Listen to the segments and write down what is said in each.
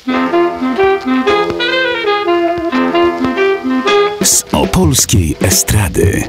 Z opolskiej estrady.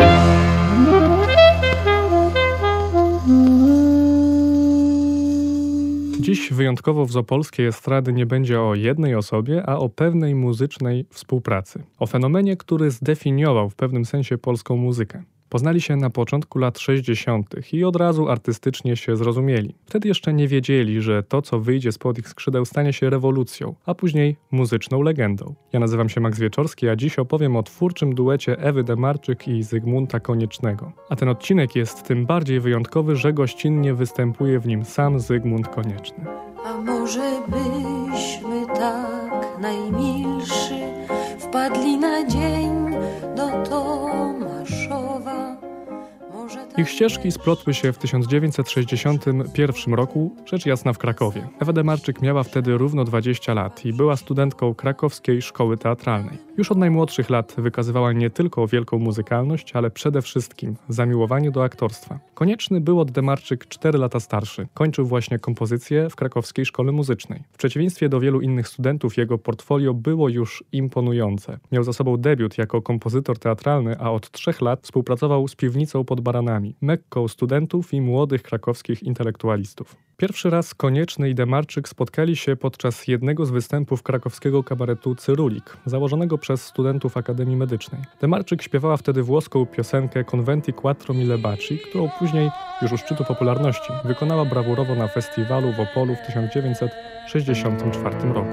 Dziś wyjątkowo w opolskiej estrady nie będzie o jednej osobie, a o pewnej muzycznej współpracy. O fenomenie, który zdefiniował w pewnym sensie polską muzykę. Poznali się na początku lat 60. i od razu artystycznie się zrozumieli. Wtedy jeszcze nie wiedzieli, że to, co wyjdzie spod ich skrzydeł, stanie się rewolucją, a później muzyczną legendą. Ja nazywam się Max Wieczorski, a dziś opowiem o twórczym duecie Ewy Demarczyk i Zygmunta Koniecznego. A ten odcinek jest tym bardziej wyjątkowy, że gościnnie występuje w nim sam Zygmunt Konieczny. A może byśmy tak najmilszy wpadli na dzień do Tomaszowa. Ich ścieżki splotły się w 1961 roku, rzecz jasna w Krakowie. Ewa Demarczyk miała wtedy równo 20 lat i była studentką Krakowskiej Szkoły Teatralnej. Już od najmłodszych lat wykazywała nie tylko wielką muzykalność, ale przede wszystkim zamiłowanie do aktorstwa. Konieczny był od Demarczyk 4 lata starszy. Kończył właśnie kompozycję w Krakowskiej Szkole Muzycznej. W przeciwieństwie do wielu innych studentów jego portfolio było już imponujące. Miał za sobą debiut jako kompozytor teatralny, a od 3 lat współpracował z Piwnicą pod Baranami, Mekką studentów i młodych krakowskich intelektualistów. Pierwszy raz Konieczny i Demarczyk spotkali się podczas jednego z występów krakowskiego kabaretu Cyrulik, założonego przez studentów Akademii Medycznej. Demarczyk śpiewała wtedy włoską piosenkę Conventi Quattro Mille Baci, którą później, już u szczytu popularności, wykonała brawurowo na festiwalu w Opolu w 1964 roku.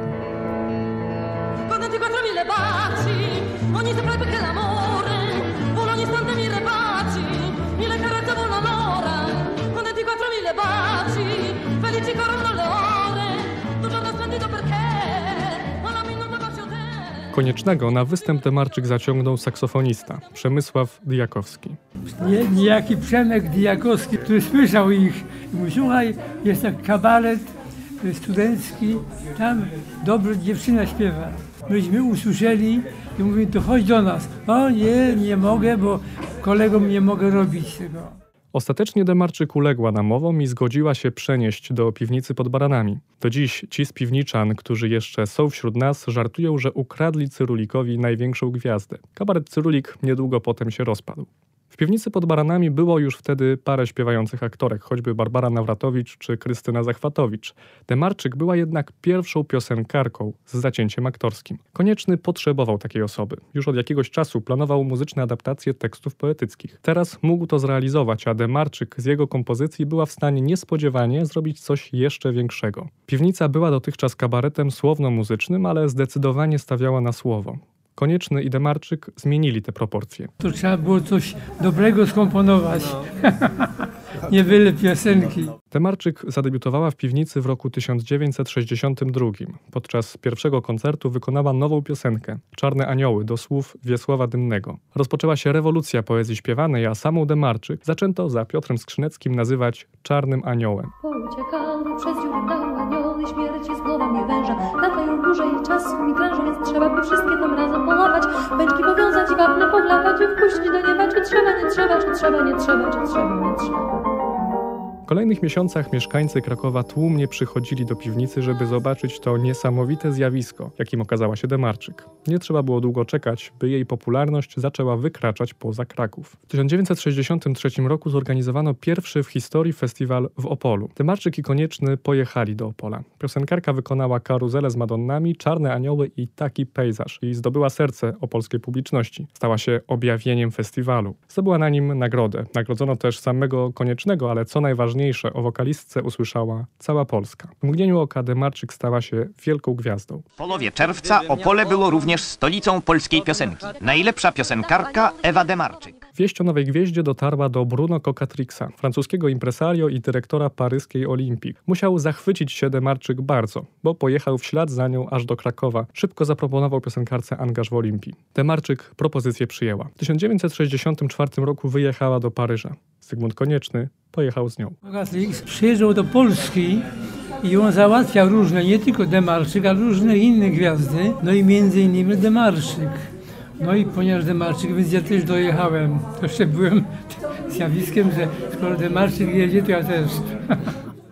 Koniecznego na występ Demarczyk zaciągnął saksofonista Przemysław Dyjakowski. Niejaki Przemek Dyjakowski, który słyszał ich i mówi: słuchaj, jest taki kabaret studencki, tam dobrze dziewczyna śpiewa. Myśmy usłyszeli i mówimy: to chodź do nas. O nie mogę, bo kolegom nie mogę robić tego. Ostatecznie Demarczyk uległa namowom i zgodziła się przenieść do Piwnicy pod Baranami. Do dziś ci z piwniczan, którzy jeszcze są wśród nas, żartują, że ukradli Cyrulikowi największą gwiazdę. Kabaret Cyrulik niedługo potem się rozpadł. W Piwnicy pod Baranami było już wtedy parę śpiewających aktorek, choćby Barbara Nawratowicz czy Krystyna Zachwatowicz. Demarczyk była jednak pierwszą piosenkarką z zacięciem aktorskim. Konieczny potrzebował takiej osoby. Już od jakiegoś czasu planował muzyczne adaptacje tekstów poetyckich. Teraz mógł to zrealizować, a Demarczyk z jego kompozycji była w stanie niespodziewanie zrobić coś jeszcze większego. Piwnica była dotychczas kabaretem słowno-muzycznym, ale zdecydowanie stawiała na słowo. Konieczny i Demarczyk zmienili te proporcje. To trzeba było coś dobrego skomponować. Nie byle piosenki. Demarczyk zadebiutowała w Piwnicy w roku 1962. Podczas pierwszego koncertu wykonała nową piosenkę Czarne Anioły do słów Wiesława Dymnego. Rozpoczęła się rewolucja poezji śpiewanej, a samą Demarczyk zaczęto za Piotrem Skrzyneckim nazywać Czarnym Aniołem. Pouciekały przez dziury dał anioły, śmierci z głowami węża. Latają dłużej, czasu mi krężą, więc trzeba by wszystkie tam razem połapać. Pęczki powiązać i wapno powlapać i wpuścić do nieba, czy trzeba, nie trzeba, czy trzeba, nie trzeba, czy trzeba, nie trzeba. W kolejnych miesiącach mieszkańcy Krakowa tłumnie przychodzili do Piwnicy, żeby zobaczyć to niesamowite zjawisko, jakim okazała się Demarczyk. Nie trzeba było długo czekać, by jej popularność zaczęła wykraczać poza Kraków. W 1963 roku zorganizowano pierwszy w historii festiwal w Opolu. Demarczyk i Konieczny pojechali do Opola. Piosenkarka wykonała Karuzelę z Madonnami, Czarne Anioły i Taki pejzaż i zdobyła serce opolskiej publiczności. Stała się objawieniem festiwalu. Zdobyła na nim nagrodę. Nagrodzono też samego Koniecznego, ale co najważniejsze, o wokalistce usłyszała cała Polska. W mgnieniu oka Demarczyk stała się wielką gwiazdą. W połowie czerwca Opole było również stolicą polskiej piosenki. Najlepsza piosenkarka Ewa Demarczyk. Wieść o nowej gwieździe dotarła do Bruno Cocatrixa, francuskiego impresario i dyrektora paryskiej Olimpii. Musiał zachwycić się Demarczyk bardzo, bo pojechał w ślad za nią aż do Krakowa. Szybko zaproponował piosenkarce angaż w Olimpii. Demarczyk propozycję przyjęła. W 1964 roku wyjechała do Paryża. Zygmunt Konieczny pojechał z nią. Cocatrix przyjeżdżał do Polski i on załatwiał różne, nie tylko Demarczyk, ale różne inne gwiazdy, no i między innymi Demarczyk. No i ponieważ Demarczyk, więc ja też dojechałem. To jeszcze byłem zjawiskiem, że skoro Demarczyk jedzie, to ja też.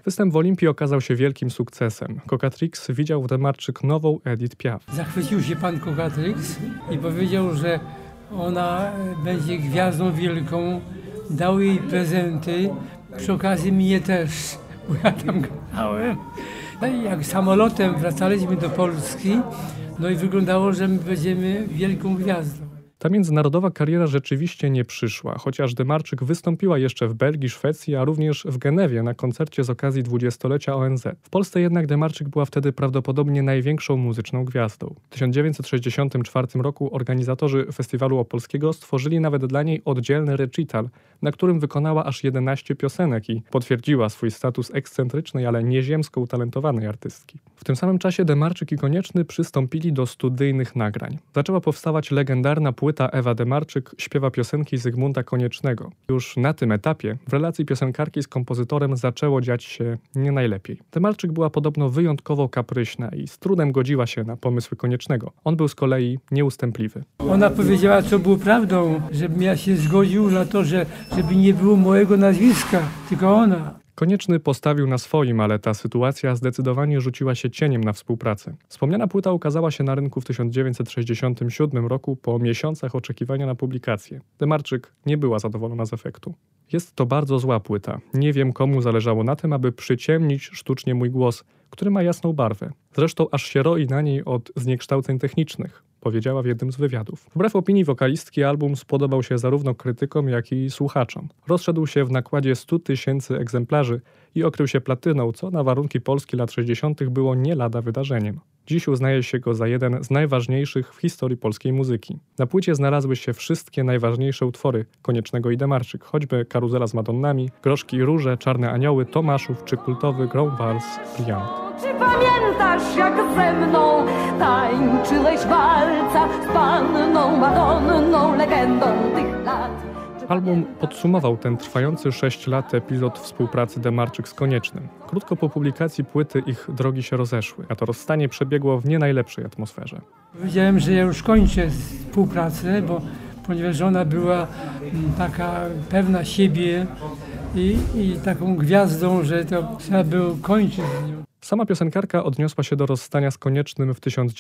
Występ w Olimpii okazał się wielkim sukcesem. Cocatrix widział w Demarczyk nową Edith Piaf. Zachwycił się pan Cocatrix i powiedział, że ona będzie gwiazdą wielką. Dał jej prezenty, przy okazji mnie też, bo ja tam grałem. No i jak samolotem wracaliśmy do Polski, no i wyglądało, że my będziemy wielką gwiazdą. Ta międzynarodowa kariera rzeczywiście nie przyszła, chociaż Demarczyk wystąpiła jeszcze w Belgii, Szwecji, a również w Genewie na koncercie z okazji 20-lecia ONZ. W Polsce jednak Demarczyk była wtedy prawdopodobnie największą muzyczną gwiazdą. W 1964 roku organizatorzy Festiwalu Opolskiego stworzyli nawet dla niej oddzielny recital, na którym wykonała aż 11 piosenek i potwierdziła swój status ekscentrycznej, ale nieziemsko utalentowanej artystki. W tym samym czasie Demarczyk i Konieczny przystąpili do studyjnych nagrań. Zaczęła powstawać legendarna płyta Ewa Demarczyk śpiewa piosenki Zygmunta Koniecznego. Już na tym etapie w relacji piosenkarki z kompozytorem zaczęło dziać się nie najlepiej. Demarczyk była podobno wyjątkowo kapryśna i z trudem godziła się na pomysły Koniecznego. On był z kolei nieustępliwy. Ona powiedziała, co było prawdą, żebym ja się zgodził na to, żeby nie było mojego nazwiska, tylko ona. Konieczny postawił na swoim, ale ta sytuacja zdecydowanie rzuciła się cieniem na współpracę. Wspomniana płyta ukazała się na rynku w 1967 roku po miesiącach oczekiwania na publikację. Demarczyk nie była zadowolona z efektu. Jest to bardzo zła płyta. Nie wiem, komu zależało na tym, aby przyciemnić sztucznie mój głos, który ma jasną barwę. Zresztą aż się roi na niej od zniekształceń technicznych, powiedziała w jednym z wywiadów. Wbrew opinii wokalistki album spodobał się zarówno krytykom, jak i słuchaczom. Rozszedł się w nakładzie 100 000 egzemplarzy i okrył się platyną, co na warunki Polski lat 60. było nie lada wydarzeniem. Dziś uznaje się go za jeden z najważniejszych w historii polskiej muzyki. Na płycie znalazły się wszystkie najważniejsze utwory Koniecznego i Demarczyk, choćby Karuzela z Madonnami, Groszki i Róże, Czarne Anioły, Tomaszów czy kultowy Grand Vals Brillant. Czy pamiętasz, jak ze mną tańczyłeś walca z panną Madonną, legendą tych lat? Album podsumował ten trwający 6 lat epizod współpracy Demarczyk z Koniecznym. Krótko po publikacji płyty ich drogi się rozeszły, a to rozstanie przebiegło w nie najlepszej atmosferze. Powiedziałem, że ja już kończę współpracę, ponieważ ona była taka pewna siebie i taką gwiazdą, że to trzeba było kończyć z nią. Sama piosenkarka odniosła się do rozstania z Koniecznym w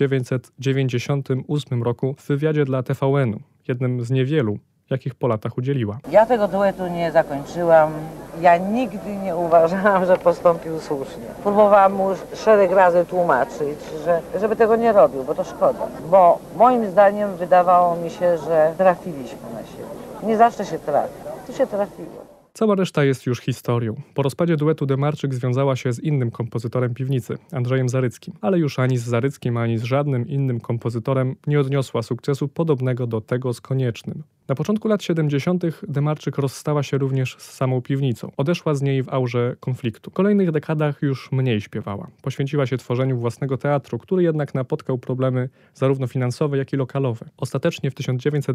1998 roku w wywiadzie dla TVN-u, jednym z niewielu, jakich po latach udzieliła. Ja tego duetu nie zakończyłam. Ja nigdy nie uważałam, że postąpił słusznie. Próbowałam mu szereg razy tłumaczyć, żeby tego nie robił, bo to szkoda. Bo moim zdaniem wydawało mi się, że trafiliśmy na siebie. Nie zawsze się trafi. Tu się trafiło. Cała reszta jest już historią. Po rozpadzie duetu Demarczyk związała się z innym kompozytorem piwnicy, Andrzejem Zaryckim. Ale już ani z Zaryckim, ani z żadnym innym kompozytorem nie odniosła sukcesu podobnego do tego z Koniecznym. Na początku lat 70. Demarczyk rozstała się również z samą piwnicą. Odeszła z niej w aurze konfliktu. W kolejnych dekadach już mniej śpiewała. Poświęciła się tworzeniu własnego teatru, który jednak napotkał problemy zarówno finansowe, jak i lokalowe. Ostatecznie w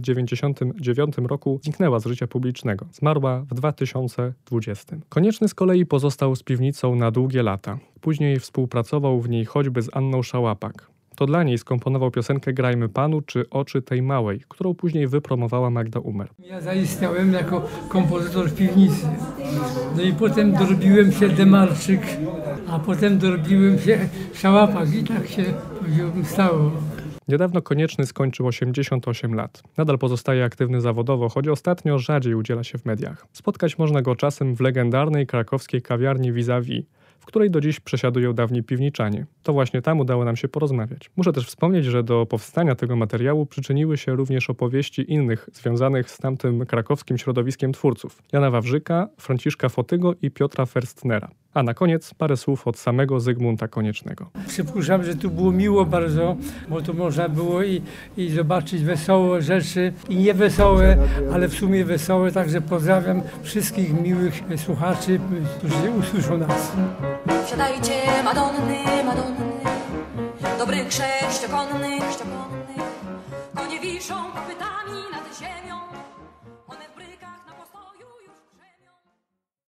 1999 roku zniknęła z życia publicznego. Zmarła w 2020. Konieczny z kolei pozostał z piwnicą na długie lata. Później współpracował w niej choćby z Anną Szałapak. To dla niej skomponował piosenkę Grajmy Panu czy Oczy tej małej, którą później wypromowała Magda Umer. Ja zaistniałem jako kompozytor w piwnicy. No i potem dorobiłem się Demarczyk, a potem dorobiłem się Szałapak i tak się, powiedziałbym, stało. Niedawno Konieczny skończył 88 lat. Nadal pozostaje aktywny zawodowo, choć ostatnio rzadziej udziela się w mediach. Spotkać można go czasem w legendarnej krakowskiej kawiarni Vis-a-Vis, w której do dziś przesiadują dawni piwniczanie. To właśnie tam udało nam się porozmawiać. Muszę też wspomnieć, że do powstania tego materiału przyczyniły się również opowieści innych związanych z tamtym krakowskim środowiskiem twórców. Jana Wawrzyka, Franciszka Fotygo i Piotra Ferstnera. A na koniec parę słów od samego Zygmunta Koniecznego. Przypuszczam, że tu było miło bardzo, bo tu można było i zobaczyć wesołe rzeczy i niewesołe, ale w sumie wesołe. Także pozdrawiam wszystkich miłych słuchaczy, którzy usłyszą nas. Siadajcie, Madonny, Madonny, dobrych sześciokonnych,